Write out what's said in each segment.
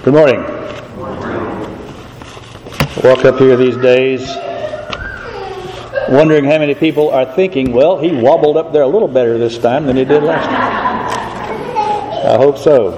Good morning. Walk up here these days wondering how many people are thinking, well, he wobbled up there a little better this time than he did last time. I hope so.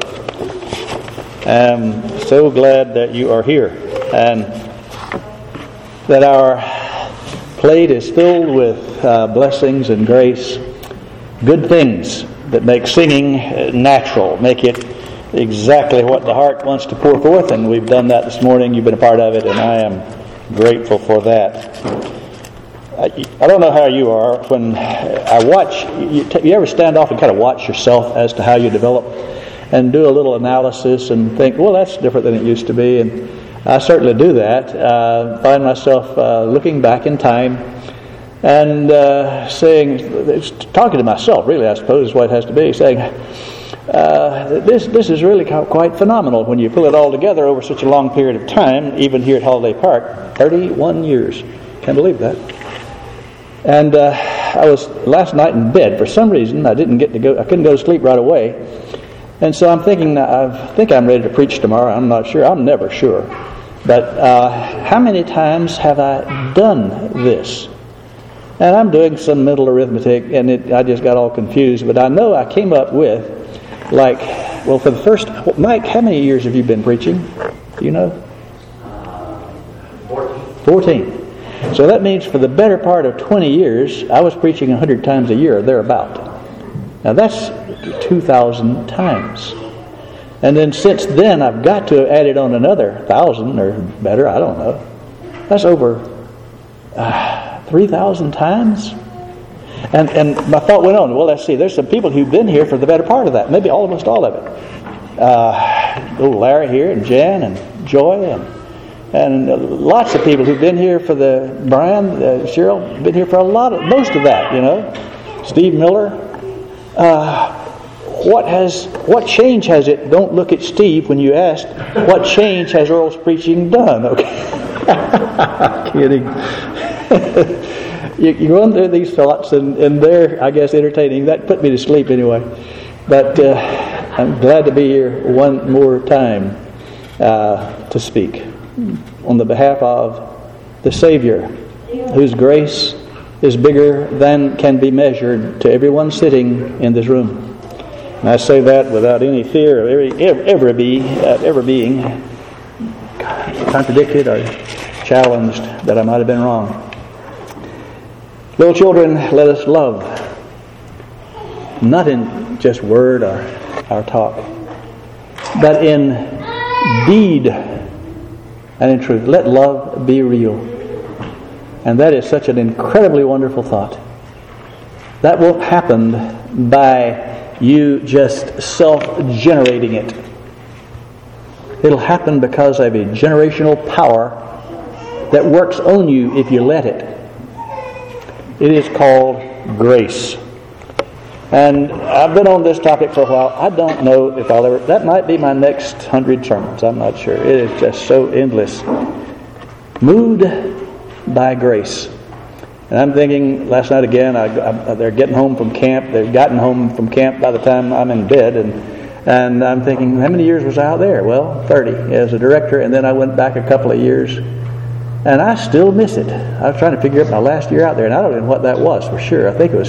I'm so glad that you are here and that our plate is filled with blessings and grace, good things that make singing natural, make it exactly what the heart wants to pour forth, and we've done that this morning. You've been a part of it, and I am grateful for that. I don't know how you are. When I watch, you ever stand off and kind of watch yourself as to how you develop and do a little analysis and think, well, that's different than it used to be, and I certainly do that. Find myself looking back in time and talking to myself, really, I suppose is what it has to be, saying, this is really quite phenomenal when you pull it all together over such a long period of time, even here at Holiday Park, 31 years. Can't believe that. And I was last night in bed. For some reason, I couldn't go to sleep right away. And so I'm thinking, I think I'm ready to preach tomorrow. I'm not sure. I'm never sure. But how many times have I done this? And I'm doing some mental arithmetic, and I just got all confused. But I know I came up with, for the first... Mike, how many years have you been preaching? Do you know? 14. So that means for the better part of 20 years, I was preaching 100 times a year, or thereabout. Now that's 2,000 times. And then since then, I've got to have added on another 1,000 or better, I don't know. That's over 3,000 times. And my thought went on, well, let's see, there's some people who've been here for the better part of that, maybe almost all of it. Larry here, and Jan, and Joy, and lots of people who've been here for Brian, Cheryl, been here for most of that, Steve Miller. What change has it? Don't look at Steve when you ask, what change has Earl's preaching done? Okay. Kidding. You run through these thoughts, and they're, I guess, entertaining. That put me to sleep anyway. But I'm glad to be here one more time to speak on the behalf of the Savior, whose grace is bigger than can be measured to everyone sitting in this room. And I say that without any fear of ever being contradicted or challenged that I might have been wrong. Little children, let us love, not in just word or our talk, but in deed and in truth. Let love be real. And that is such an incredibly wonderful thought. That won't happen by you just self-generating it. It'll happen because of a generational power that works on you if you let it. It is called grace. And I've been on this topic for a while. I don't know if I'll ever... That might be my next 100 sermons. I'm not sure. It is just so endless. Moved by grace. And I'm thinking, last night again, they're getting home from camp. They've gotten home from camp by the time I'm in bed. And I'm thinking, how many years was I out there? Well, 30 as a director. And then I went back a couple of years. And I still miss it. I was trying to figure out my last year out there. And I don't know what that was for sure. I think it was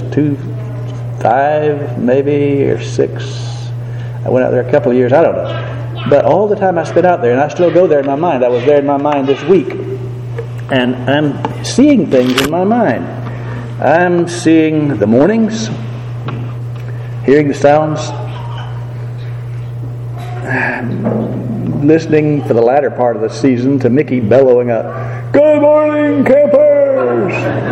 5 maybe, or 6. I went out there a couple of years. I don't know. But all the time I spent out there, and I still go there in my mind. I was there in my mind this week. And I'm seeing things in my mind. I'm seeing the mornings, hearing the sounds, listening for the latter part of the season to Mickey bellowing out, "Good morning, campers!"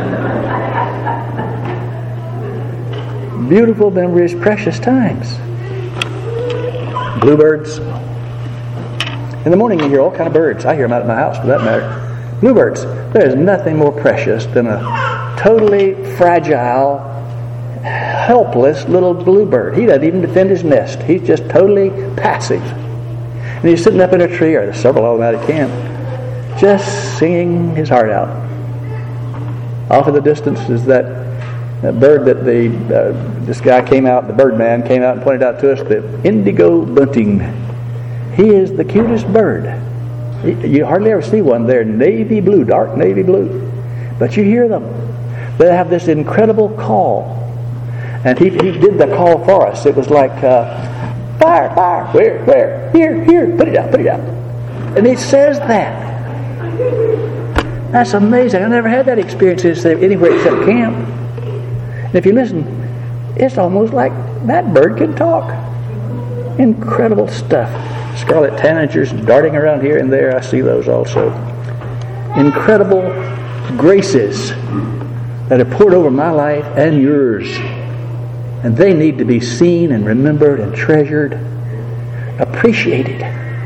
Beautiful memories, precious times. Bluebirds. In the morning you hear all kind of birds. I hear them out at my house for that matter. Bluebirds. There is nothing more precious than a totally fragile, helpless little bluebird. He doesn't even defend his nest. He's just totally passive. And he's sitting up in a tree, or there's several of them out at camp, just singing his heart out. Off in the distance is that bird that this guy came out, the bird man came out and pointed out to us, the indigo bunting. He is the cutest bird. You hardly ever see one. They're navy blue, dark navy blue. But you hear them. They have this incredible call. And he did the call for us. It was like, fire, fire, where, here, put it out. And he says that. That's amazing. I never had that experience anywhere except camp. And if you listen, it's almost like that bird can talk. Incredible stuff. Scarlet tanagers darting around here and there. I see those also. Incredible graces that are poured over my life and yours. And they need to be seen and remembered and treasured, appreciated,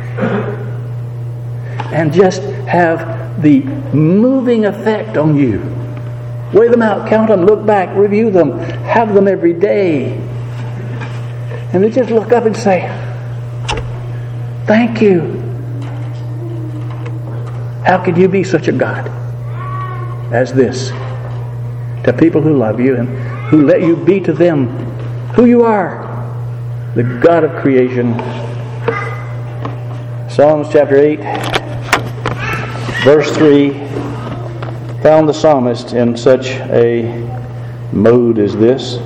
and just have the moving effect on you. Weigh them out, count them, look back, review them, have them every day. And then just look up and say, thank you. How could you be such a God as this to people who love you and who let you be to them who you are, the God of creation. Psalms chapter 8, verse 3, found the psalmist in such a mode as this.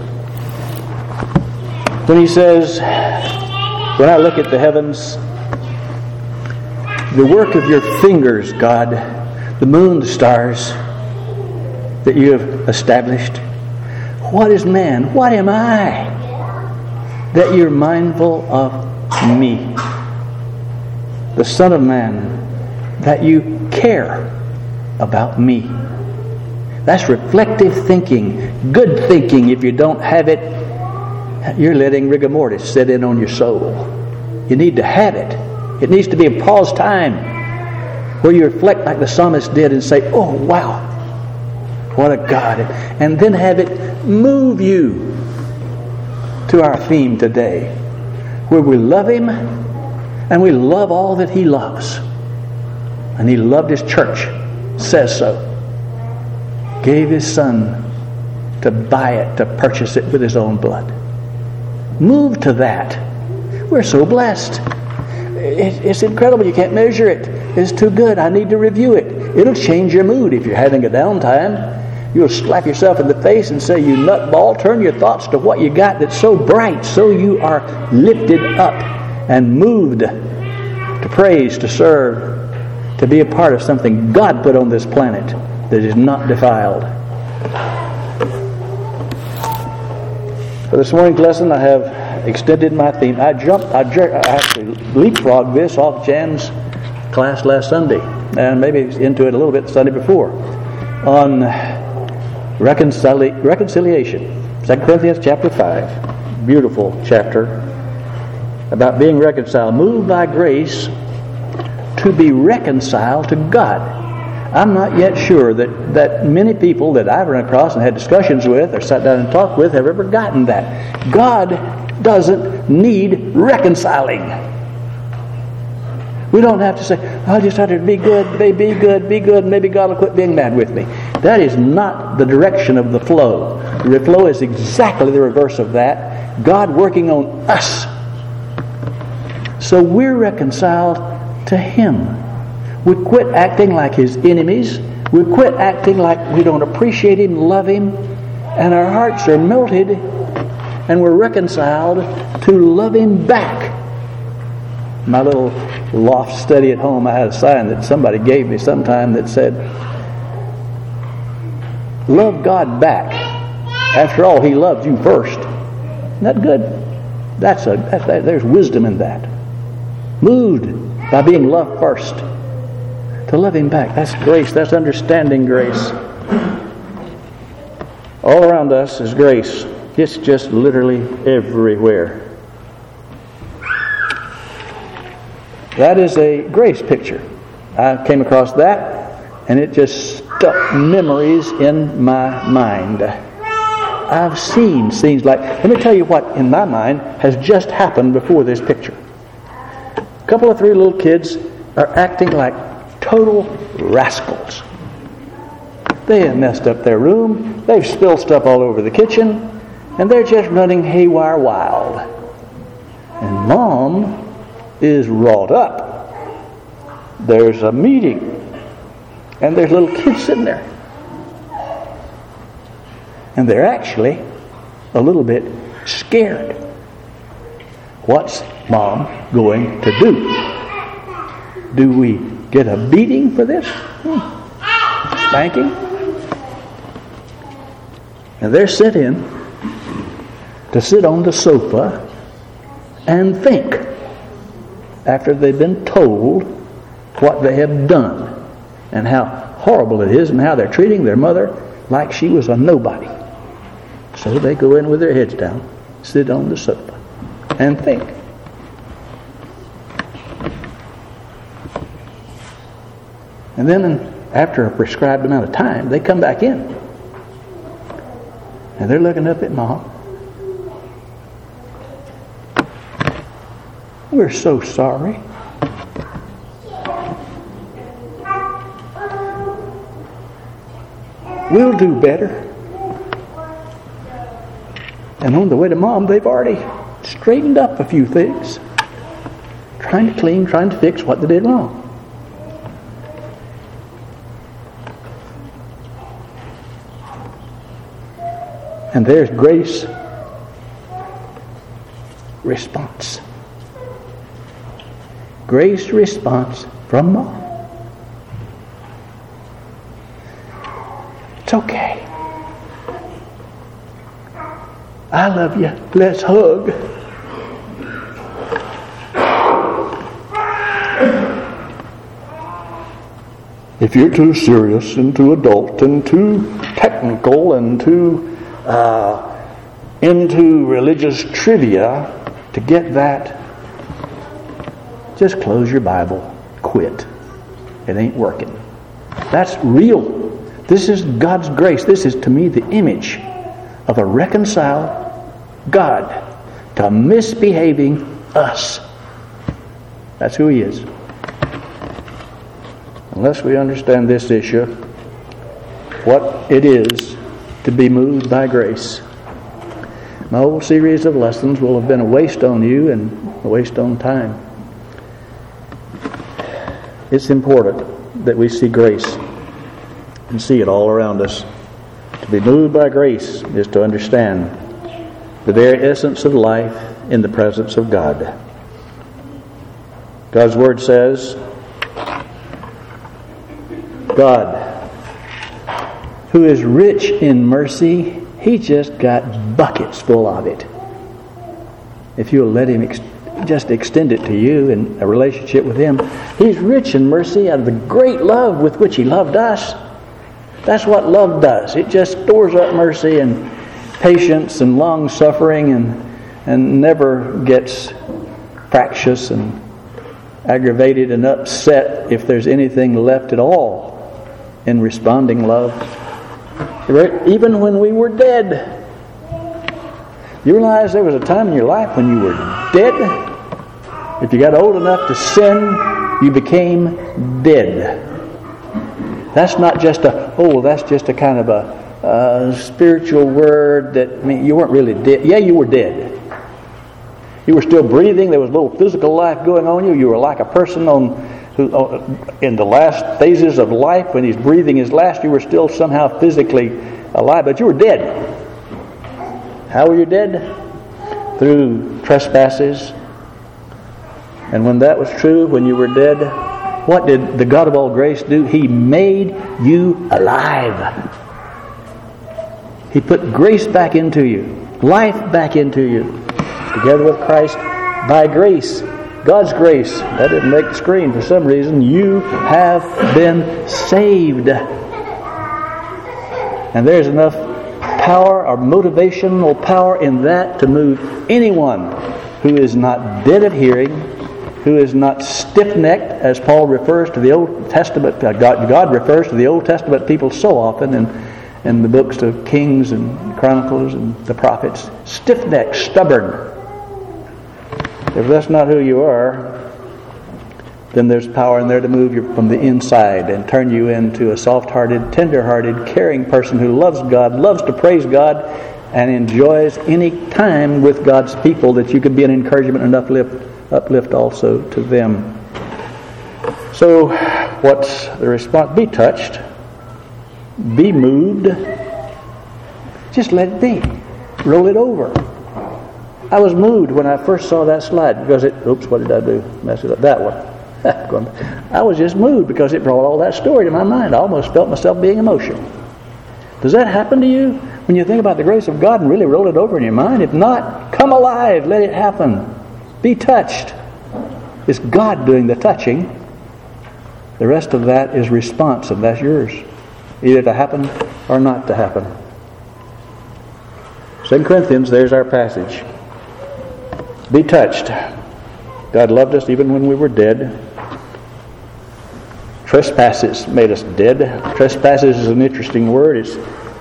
When he says, when I look at the heavens, the work of your fingers, God, the moon, the stars that you have established, what is man? What am I that you're mindful of me? The Son of Man, that you care about me. That's reflective thinking, good thinking. If you don't have it, you're letting rigor mortis set in on your soul. You need to have it. It needs to be a pause time where you reflect like the psalmist did and say, oh wow, what a God. And then have it move you to our theme today, where we love Him and we love all that He loves. And He loved His church, says so. Gave His Son to buy it, to purchase it with His own blood. Move to that. We're so blessed. It's incredible. You can't measure it. It's too good. I need to review it. It'll change your mood if you're having a downtime. You'll slap yourself in the face and say, you nutball, turn your thoughts to what you got that's so bright, so you are lifted up and moved to praise, to serve, to be a part of something God put on this planet that is not defiled. For this morning's lesson, I have extended my theme. I actually leapfrogged this off Jan's class last Sunday, and maybe into it a little bit the Sunday before, on reconciliation. 2 Corinthians chapter 5, beautiful chapter about being reconciled, moved by grace to be reconciled to God. I'm not yet sure that many people that I've run across and had discussions with or sat down and talked with have ever gotten that. God doesn't need reconciling. We don't have to say, I just have to be good, and maybe God will quit being mad with me. That is not the direction of the flow. The flow is exactly the reverse of that. God working on us. So we're reconciled to Him. We quit acting like His enemies. We quit acting like we don't appreciate Him, love Him, and our hearts are melted, and we're reconciled to love Him back. My little loft study at home, I had a sign that somebody gave me sometime that said, love God back. After all, He loved you first. Isn't that good? There's wisdom in that. Moved by being loved first. To love Him back. That's grace. That's understanding grace. All around us is grace. It's just literally everywhere. That is a grace picture. I came across that, and it just stuck memories in my mind. I've seen scenes like, let me tell you what in my mind has just happened before this picture. A couple of 3 little kids are acting like total rascals. They have messed up their room. They've spilled stuff all over the kitchen, and they're just running haywire wild. And Mom is wrought up. There's a meeting, and there's little kids sitting there. And they're actually a little bit scared. What's Mom going to do? Do we get a beating for this? Spanking? And they're sent in to sit on the sofa and think after they've been told what they have done and how horrible it is and how they're treating their mother like she was a nobody. So they go in with their heads down, sit on the sofa, and think. And then after a prescribed amount of time, they come back in. And they're looking up at Mom. We're so sorry. We'll do better. And on the way to Mom, they've already straightened up a few things. Trying to clean, trying to fix what they did wrong. And there's Grace response. Grace response from Mom. It's okay. I love you. Let's hug. If you're too serious and too adult and too technical and too into religious trivia to get that, just close your Bible. Quit. It ain't working. That's real. This is God's grace. This is, to me, the image of a reconciled God to misbehaving us. That's who He is. Unless we understand this issue, what it is to be moved by grace, my whole series of lessons will have been a waste on you and a waste on time. It's important that we see grace and see it all around us. To be moved by grace is to understand the very essence of life in the presence of God. God's Word says, God, who is rich in mercy, He just got buckets full of it. If you'll let Him just extend it to you in a relationship with Him, He's rich in mercy out of the great love with which He loved us. That's what love does. It just stores up mercy and patience and long-suffering and never gets fractious and aggravated and upset if there's anything left at all in responding love. Even when we were dead. You realize there was a time in your life when you were dead? If you got old enough to sin, you became dead. That's not just that's just a kind of a spiritual word that you weren't really dead. Yeah, you were dead. You were still breathing. There was a little physical life going on you. You were like a person who in the last phases of life, when he's breathing his last, you were still somehow physically alive, but you were dead. How were you dead? Through trespasses. And when that was true, when you were dead, what did the God of all grace do? He made you alive. He put grace back into you, life back into you, together with Christ by grace. God's grace. That didn't make the screen for some reason. You have been saved. And there's enough power or motivational power in that to move anyone who is not dead of hearing, who is not stiff-necked, as Paul refers to the Old Testament. God refers to the Old Testament people so often in the books of Kings and Chronicles and the prophets. Stiff-necked, stubborn. If that's not who you are, then there's power in there to move you from the inside and turn you into a soft-hearted, tender-hearted, caring person who loves God, loves to praise God, and enjoys any time with God's people that you could be an encouragement and uplift uplift also to them. So, what's the response? Be touched. Be moved. Just let it be. Roll it over. I was moved when I first saw that slide because what did I do? Messed it up. That one. I was just moved because it brought all that story to my mind. I almost felt myself being emotional. Does that happen to you when you think about the grace of God and really roll it over in your mind? If not, come alive. Let it happen. Be touched. It's God doing the touching. The rest of that is responsive. That's yours. Either to happen or not to happen. 2 Corinthians, there's our passage. Be touched. God loved us even when we were dead. Trespasses made us dead. Trespasses is an interesting word. It's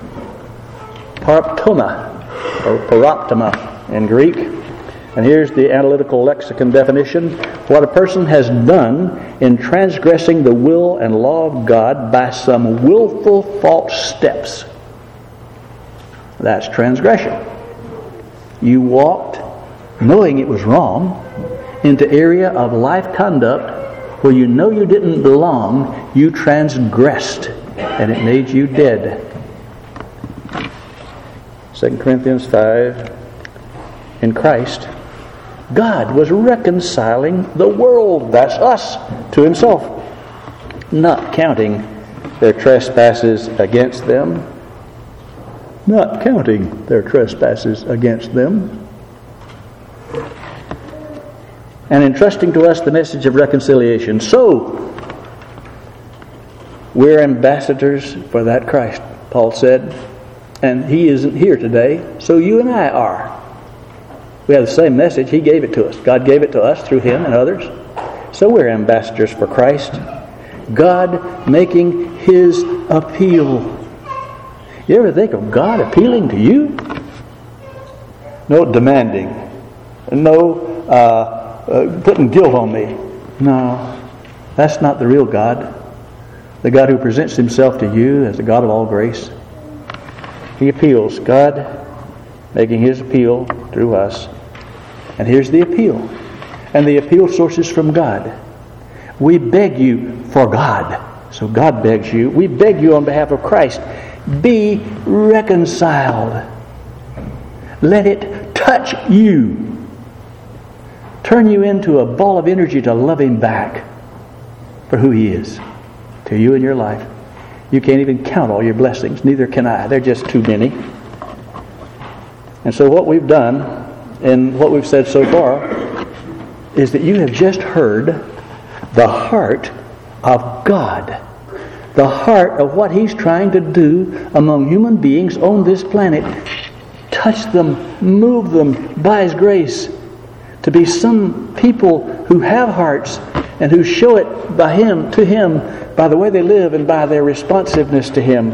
paraptoma or paroptoma in Greek. And here's the analytical lexicon definition. What a person has done in transgressing the will and law of God by some willful false steps. That's transgression. You walked, knowing it was wrong, into area of life conduct where you know you didn't belong. You transgressed, and it made you dead. 2 Corinthians 5. In Christ, God was reconciling the world, that's us, to Himself, not counting their trespasses against them. Not counting their trespasses against them. And entrusting to us the message of reconciliation. So, we're ambassadors for that Christ, Paul said. And He isn't here today, so you and I are. We have the same message. He gave it to us. God gave it to us through Him and others. So we're ambassadors for Christ. God making His appeal. You ever think of God appealing to you? No demanding. No putting guilt on me. No. That's not the real God. The God who presents Himself to you as the God of all grace. He appeals. God making His appeal through us. And here's the appeal. And the appeal source is from God. We beg you for God. So God begs you. We beg you on behalf of Christ. Be reconciled. Let it touch you. Turn you into a ball of energy to love Him back for who He is to you in your life. You can't even count all your blessings. Neither can I. They're just too many. And so what we've done and what we've said so far is that you have just heard the heart of God. The heart of what He's trying to do among human beings on this planet. Touch them, move them by His grace. To be some people who have hearts and who show it by Him, to Him, by the way they live and by their responsiveness to Him.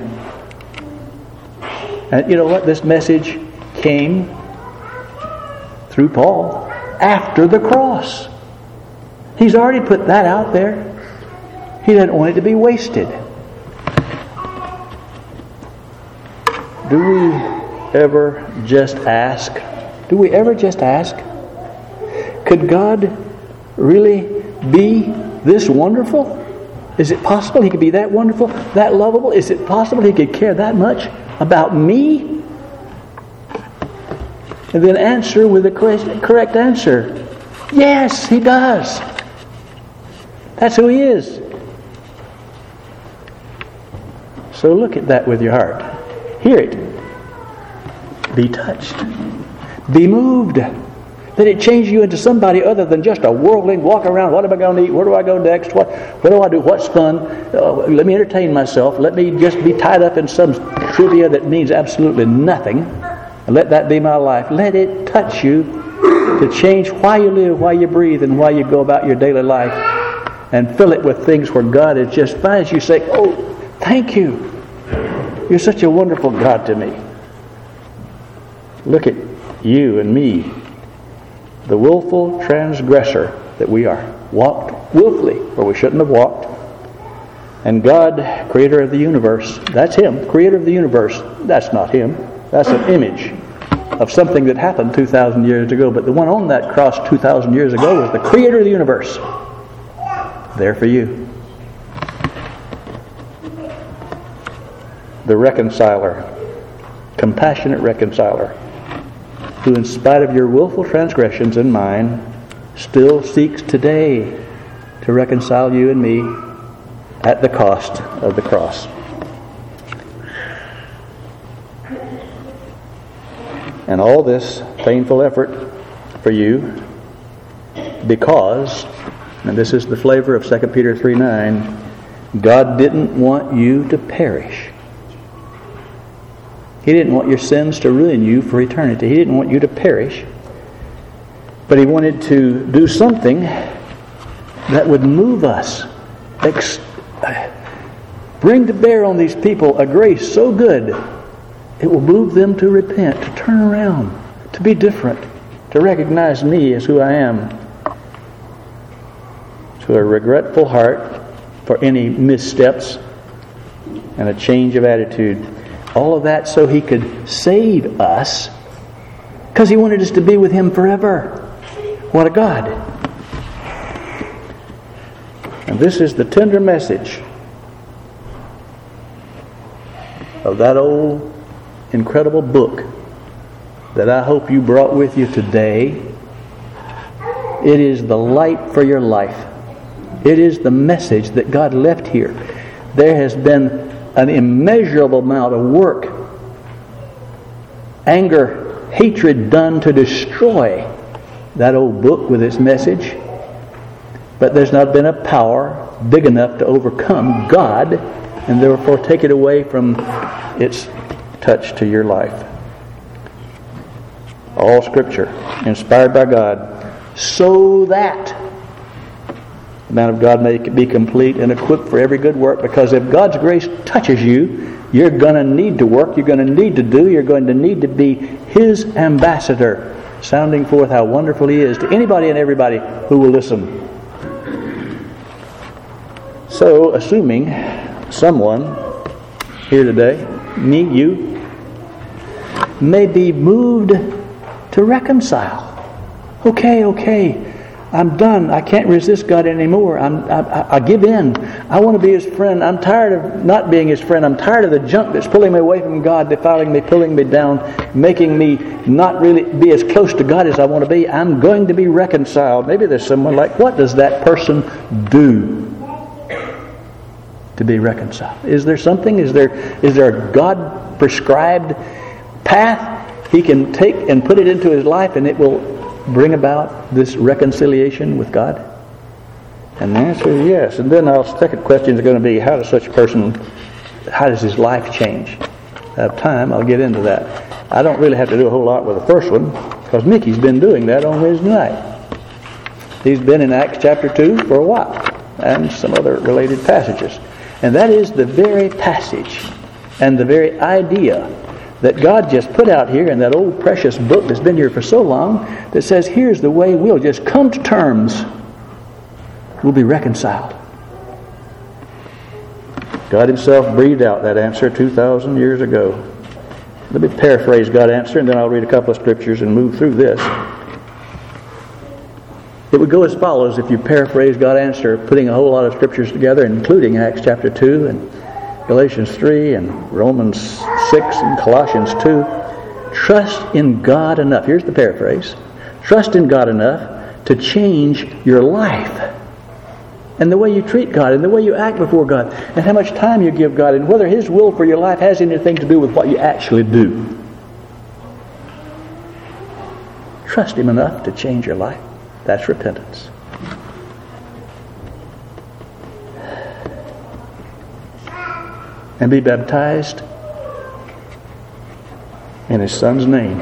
And you know what? This message came through Paul after the cross. He's already put that out there. He doesn't want it to be wasted. Do we ever just ask? Do we ever just ask? Could God really be this wonderful? Is it possible He could be that wonderful, that lovable? Is it possible He could care that much about me? And then answer with the correct answer. Yes, He does. That's who He is. So look at that with your heart. Hear it. Be touched. Be moved. Let it change you into somebody other than just a worldling walk around. What am I going to eat? Where do I go next? What do I do? What's fun? Let me entertain myself. Let me just be tied up in some trivia that means absolutely nothing. And let that be my life. Let it touch you to change why you live, why you breathe, and why you go about your daily life. And fill it with things where God is just fine as you say, oh, thank you. You're such a wonderful God to me. Look at you and me. The willful transgressor that we are. Walked willfully where we shouldn't have walked. And God, creator of the universe, that's Him. Creator of the universe, that's not Him. That's an image. of something that happened 2,000 years ago, but the one on that cross 2,000 years ago was the creator of the universe. There for you. The reconciler, compassionate reconciler, who in spite of your willful transgressions and mine, still seeks today to reconcile you and me at the cost of the cross. And all this painful effort for you because, and this is the flavor of 2 Peter 3:9, God didn't want you to perish. He didn't want your sins to ruin you for eternity. He didn't want you to perish. But He wanted to do something that would move us, bring to bear on these people a grace so good it will move them to repent, to turn around, to be different, to recognize me as who I am, to a regretful heart for any missteps, and a change of attitude. All of that so He could save us, because He wanted us to be with Him forever. What a God! And this is the tender message of that old incredible book that I hope you brought with you today. It is the light for your life. It is the message that God left here. There has been an immeasurable amount of work, anger, hatred done to destroy that old book with its message. But there's not been a power big enough to overcome God and therefore take it away from its touch to your life. All Scripture inspired by God, so that the man of God may be complete and equipped for every good work. Because if God's grace touches you, you're going to need to work, you're going to need to do, you're going to need to be His ambassador, sounding forth how wonderful He is to anybody and everybody who will listen. So, assuming someone here today, me, you, may be moved to reconcile. Okay, I'm done. I can't resist God anymore. I give in. I want to be His friend. I'm tired of not being His friend. I'm tired of the junk that's pulling me away from God, defiling me, pulling me down, making me not really be as close to God as I want to be. I'm going to be reconciled. Maybe there's someone like, what does that person do to be reconciled? Is there something? Is there a God-prescribed path he can take and put it into his life, and it will bring about this reconciliation with God? And the answer is yes. And then our second question is going to be, how does his life change? I have time, I'll get into that. I don't really have to do a whole lot with the first one, because Mickey's been doing that on Wednesday night. He's been in Acts chapter 2 for a while, and some other related passages. And that is the very passage and the very idea that God just put out here in that old precious book that's been here for so long, that says, here's the way we'll just come to terms. We'll be reconciled. God Himself breathed out that answer 2,000 years ago. Let me paraphrase God's answer, and then I'll read a couple of scriptures and move through this. It would go as follows if you paraphrase God's answer, putting a whole lot of scriptures together, including Acts chapter 2 and Galatians 3 and Romans 6 and Colossians 2. Trust in God enough. Here's the paraphrase. Trust in God enough to change your life, and the way you treat God, and the way you act before God, and how much time you give God, and whether His will for your life has anything to do with what you actually do. Trust Him enough to change your life. That's repentance. And be baptized in His Son's name,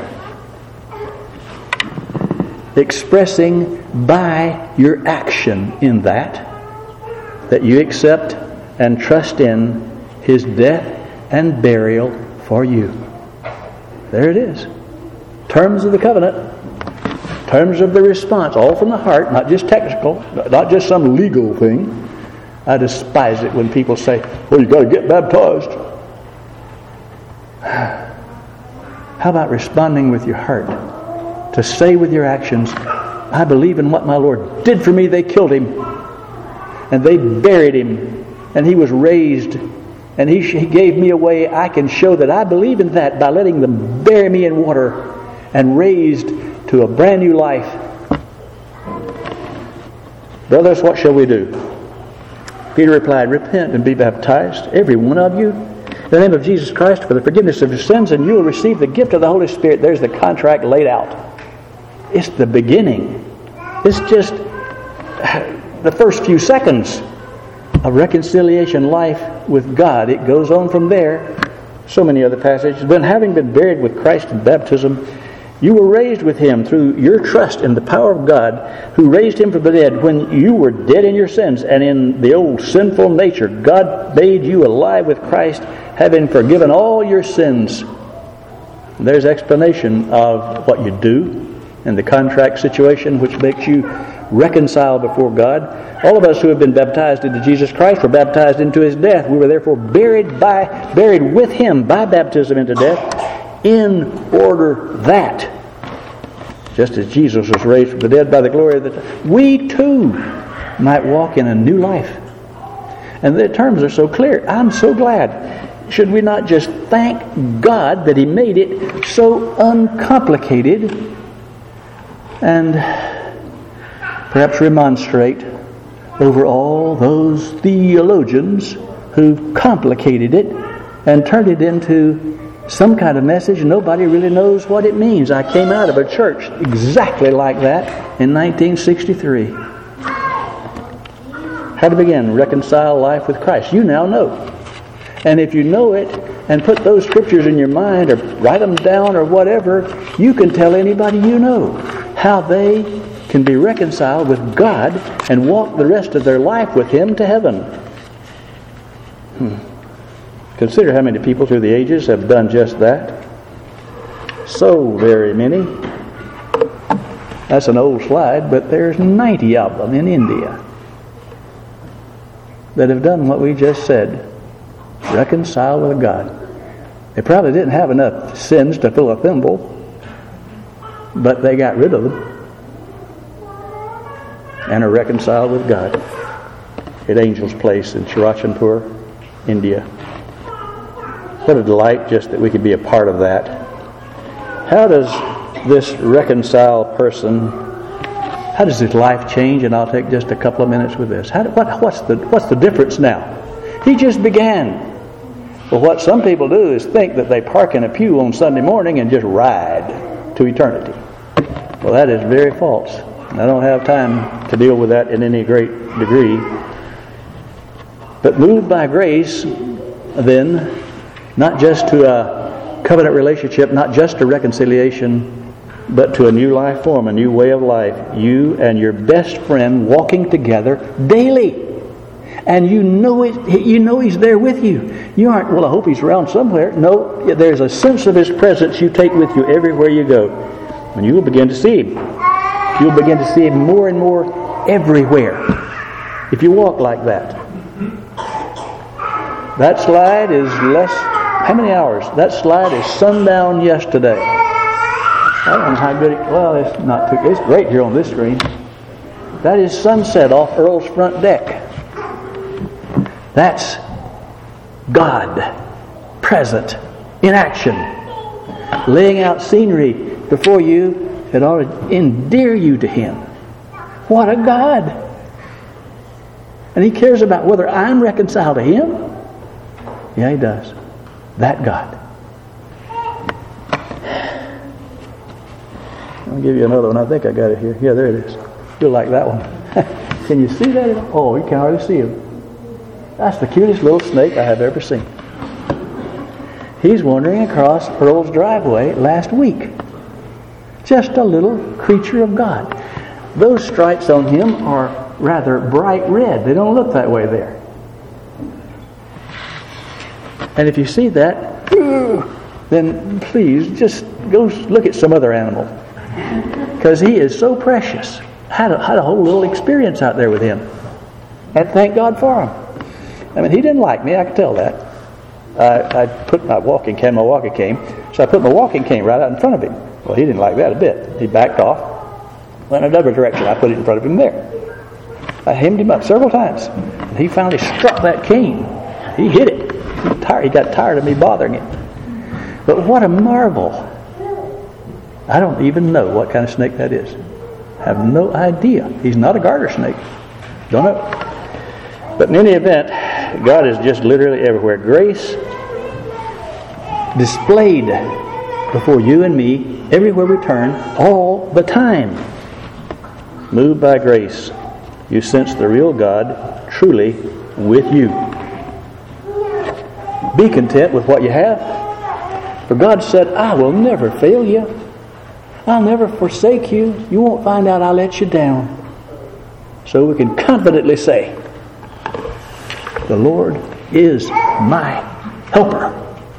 expressing by your action in that you accept and trust in His death and burial for you. There it is. Terms of the covenant, terms of the response, all from the heart, not just technical, not just some legal thing. I despise it when people say, well, you've got to get baptized. How about responding with your heart? To say with your actions, I believe in what my Lord did for me. They killed him. And they buried him. And he was raised. And he gave me a way I can show that I believe in that by letting them bury me in water and raised to a brand new life. Brothers, what shall we do? Peter replied, repent and be baptized, every one of you, in the name of Jesus Christ for the forgiveness of your sins, and you will receive the gift of the Holy Spirit. There's the contract laid out. It's the beginning. It's just the first few seconds of reconciliation life with God. It goes on from there. So many other passages. Then having been buried with Christ in baptism, you were raised with him through your trust in the power of God who raised him from the dead. When you were dead in your sins and in the old sinful nature, God made you alive with Christ, having forgiven all your sins. And there's explanation of what you do in the contract situation, which makes you reconciled before God. All of us who have been baptized into Jesus Christ were baptized into his death. We were therefore buried with him by baptism into death, in order that, just as Jesus was raised from the dead by the glory of the Father, we too might walk in a new life. And the terms are so clear. I'm so glad. Should we not just thank God that he made it so uncomplicated, and perhaps remonstrate over all those theologians who complicated it and turned it into some kind of message nobody really knows what it means. I came out of a church exactly like that in 1963. How to begin reconcile life with Christ. You now know. And if you know it and put those scriptures in your mind or write them down or whatever, you can tell anybody you know how they can be reconciled with God and walk the rest of their life with him to heaven. Consider how many people through the ages have done just that. So very many. That's an old slide, but there's 90 of them in India that have done what we just said. Reconcile with God. They probably didn't have enough sins to fill a thimble, but they got rid of them and are reconciled with God at Angel's Place in Chirachandpur, India. What a delight just that we could be a part of that. How does this reconciled person, how does his life change? And I'll take just a couple of minutes with this. What's the difference now? He just began. Well, what some people do is think that they park in a pew on Sunday morning and just ride to eternity. Well, that is very false. I don't have time to deal with that in any great degree. But moved by grace, then, not just to a covenant relationship, not just to reconciliation, but to a new life form, a new way of life. You and your best friend walking together daily. And you know it. You know he's there with you. You aren't, well, I hope he's around somewhere. No, there's a sense of his presence you take with you everywhere you go. And you will begin to see him. You'll begin to see him more and more everywhere if you walk like that. That slide is less... How many hours? That slide is sundown yesterday. I don't know how good it... Well, it's not too... It's great here on this screen. That is sunset off Earl's front deck. That's God present in action, laying out scenery before you that ought to endear you to him. What a God! And he cares about whether I'm reconciled to him. Yeah, he does. That God. I'll give you another one. I think I got it here. Yeah, there it is. You'll like that one. Can you see that? Oh, you can hardly see him. That's the cutest little snake I have ever seen. He's wandering across Earl's driveway last week. Just a little creature of God. Those stripes on him are rather bright red. They don't look that way there. And if you see that, then please just go look at some other animal. Because he is so precious. Had a whole little experience out there with him. And thank God for him. I mean, he didn't like me, I can tell that. I put my walking cane, so I put my walking cane right out in front of him. Well, he didn't like that a bit. He backed off, went in another direction. I put it in front of him there. I hemmed him up several times. And he finally struck that cane. He hit it. He got tired of me bothering him. But what a marvel. I don't even know what kind of snake that is. I have no idea. He's not a garter snake. Don't know. But in any event, God is just literally everywhere. Grace displayed before you and me, everywhere we turn, all the time. Moved by grace, you sense the real God truly with you. Be content with what you have. For God said, I will never fail you. I'll never forsake you. You won't find out I let you down. So we can confidently say, the Lord is my helper.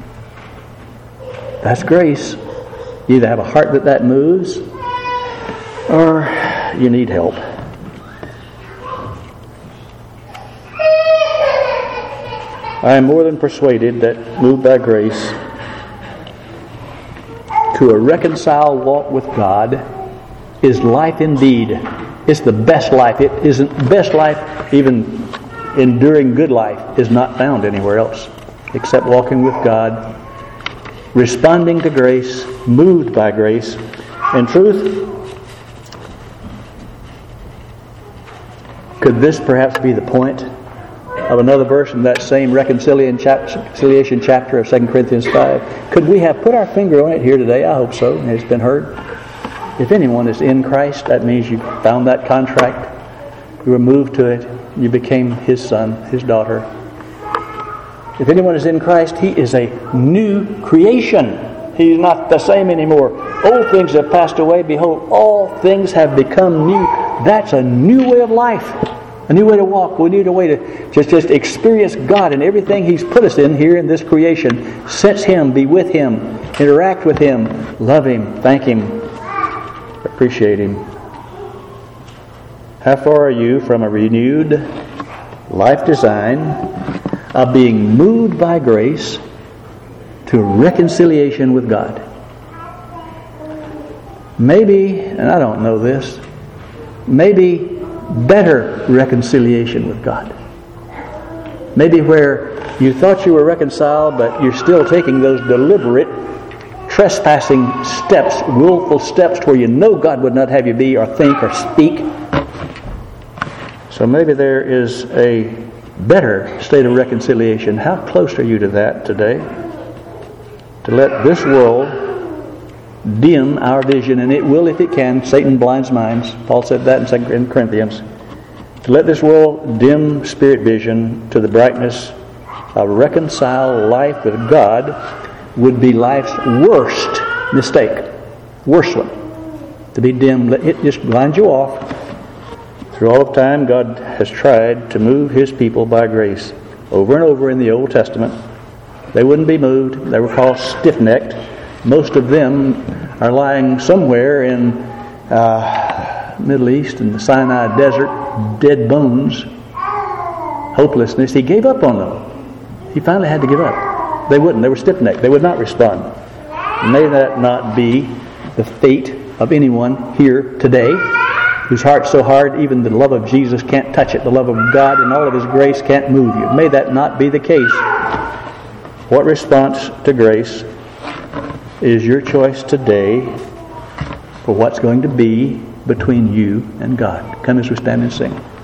That's grace. You either have a heart that moves, or you need help. I am more than persuaded that, moved by grace, to a reconciled walk with God is life indeed. It's the best life. It isn't best life, even enduring good life, is not found anywhere else except walking with God, responding to grace, moved by grace. In truth, could this perhaps be the point of another verse in that same reconciliation chapter of 2 Corinthians 5? Could we have put our finger on it here today? I hope so. It's been heard. If anyone is in Christ, that means you found that contract. You were moved to it. You became His son, His daughter. If anyone is in Christ, he is a new creation. He's not the same anymore. Old things have passed away. Behold, all things have become new. That's a new way of life. A new way to walk. We need a way to just experience God and everything He's put us in here in this creation. Sense Him, be with Him, interact with Him, love Him, thank Him, appreciate Him. How far are you from a renewed life design of being moved by grace to reconciliation with God? Maybe, and I don't know this, maybe better reconciliation with God. Maybe where you thought you were reconciled, but you're still taking those deliberate, trespassing steps, willful steps where you know God would not have you be or think or speak. So maybe there is a better state of reconciliation. How close are you to that today? To let this world dim our vision, and it will if it can. Satan blinds minds. Paul said that in 2 Corinthians. To let this world dim spirit vision to the brightness of reconciled life with God would be life's worst mistake. Worst one. To be dim, it just blinds you off. Through all of time, God has tried to move His people by grace. Over and over in the Old Testament, they wouldn't be moved. They were called stiff-necked. Most of them are lying somewhere in Middle East in the Sinai desert, dead bones, hopelessness. He gave up on them. He finally had to give up. They wouldn't. They were stiff-necked. They would not respond. May that not be the fate of anyone here today whose heart's so hard even the love of Jesus can't touch it. The love of God and all of His grace can't move you. May that not be the case. What response to grace is your choice today for what's going to be between you and God? Come as we stand and sing.